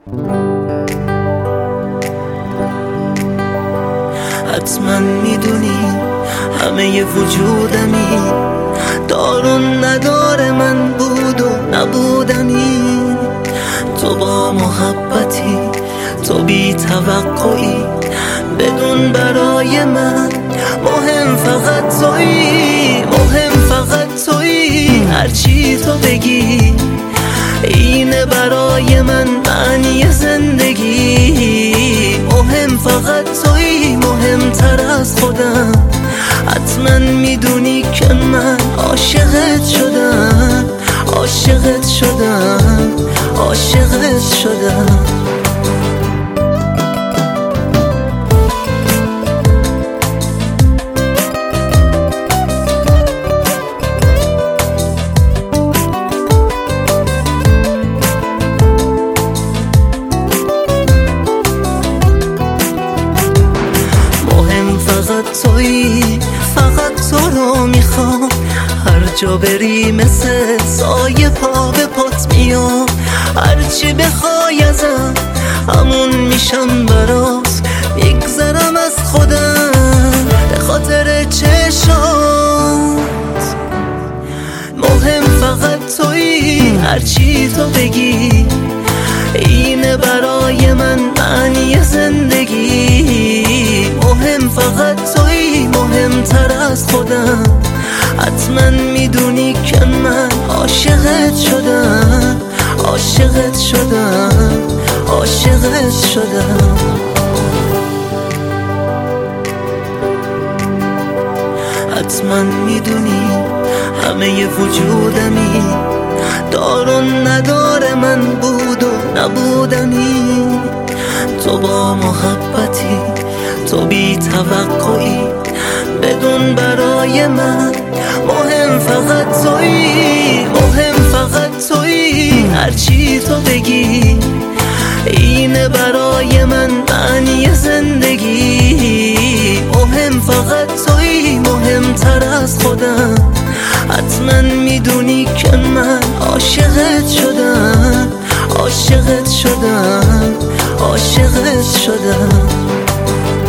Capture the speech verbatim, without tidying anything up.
حتما میدونی همه وجودمی دارون نداره، من بود و نبودمی. تو با محبتی، تو بی توقعی، بدون برای من مهم فقط تویی، مهم فقط تویی. هرچی تو بگی اینه برای من معنی زندگی. مهم فقط تویی، مهمتر از خودم. حتما میدونی که من عاشقت شدم، عاشقت شدم، عاشقت شدم. فقط تویی، فقط تو رو میخوام. هر جا بری مثل سایه پا به پات میام. هرچی بخوای ازم همون میشم برات، میگذرم از خودم به خاطر چشات. مهم فقط تویی، هرچی تو بگی اینه برای من معنی زندگی. مهم فقط تویی، مهمتر از خودم. حتما میدونی که من عاشقت شدم، عاشقت شدم، عاشقت شدم. حتما میدونی همه وجودمی دارون نداره، من بود و نبودمی. تو با محبتی، تو بی توقعی، بدون برای من مهم فقط تویی، مهم فقط تویی. هرچی تو بگی اینه برای من معنی زندگی. مهم فقط تویی، مهمتر از خودم. حتما میدونی که من عاشقت شدم، عاشقت شدم، عاشقت شدم.